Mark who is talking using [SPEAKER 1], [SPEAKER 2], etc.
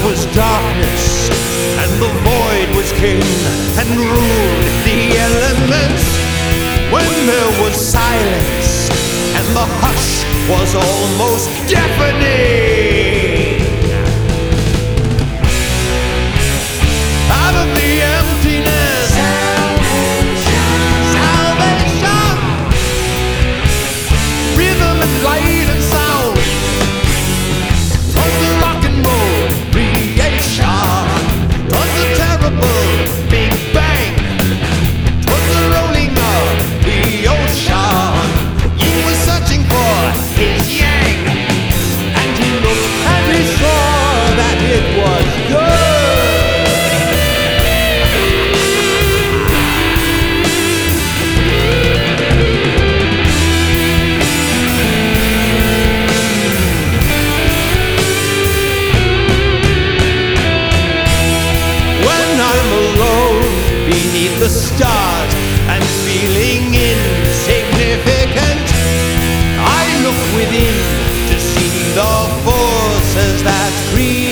[SPEAKER 1] was darkness, and the void was king and ruled the elements. When there was silence, and the hush was almost deafening. Out of the emptiness, salvation, rhythm and light and sound. 'Twas the rock and roll creation, 'twas the terrible Big Bang, 'twas the rolling of the ocean. He was searching for his yang, and he looked and he saw that it was good. Beneath the stars and feeling insignificant, I look within to see the forces that create.